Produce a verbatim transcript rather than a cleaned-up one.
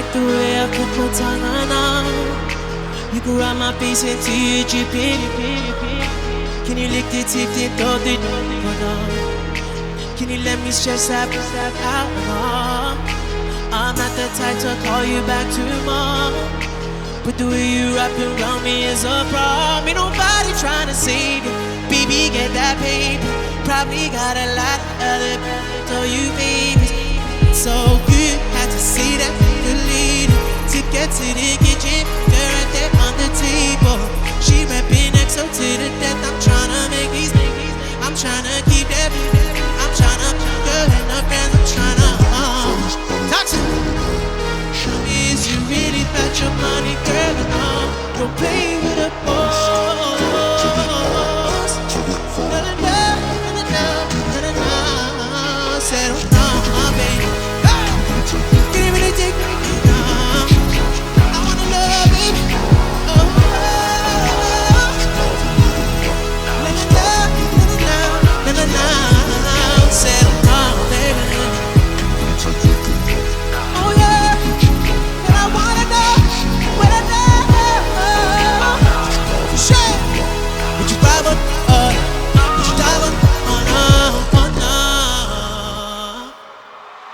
The way I put my tongue on out. You can rub my face into your dripping. Can you lick the tip, the dog, the dog? Can you let me stress that out? I'm not the type to call you back tomorrow, but the way you wrap around me is a problem. Ain't nobody trying to save you. Baby, get that paper. Probably got a lot of other so you baby. So good, had to see that the leader to get to the kitchen. Girl right there on the table. She rapping X O to the death. I'm tryna make these niggas. I'm tryna keep that. I'm tryna girl and her friends. I'm tryna um, talk to me. Is you really about your money, girl? No, don't play.